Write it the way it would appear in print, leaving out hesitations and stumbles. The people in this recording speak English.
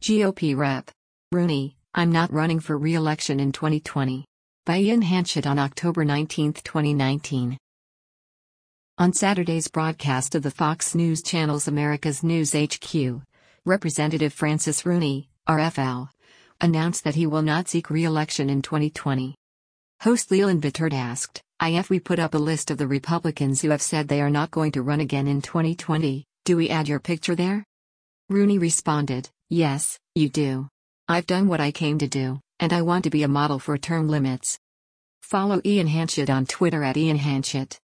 GOP Rep. Rooney, I'm not running for re-election in 2020. By Ian Hanchett on October 19, 2019. On Saturday's broadcast of the Fox News Channel's America's News HQ, Representative Francis Rooney, RFL, announced that he will not seek re-election in 2020. Host Leland Bittert asked, "If we put up a list of the Republicans who have said they are not going to run again in 2020, do we add your picture there?" Rooney responded, "Yes, you do. I've done what I came to do, and I want to be a model for term limits." Follow Ian Hanchett on Twitter @IanHanchett.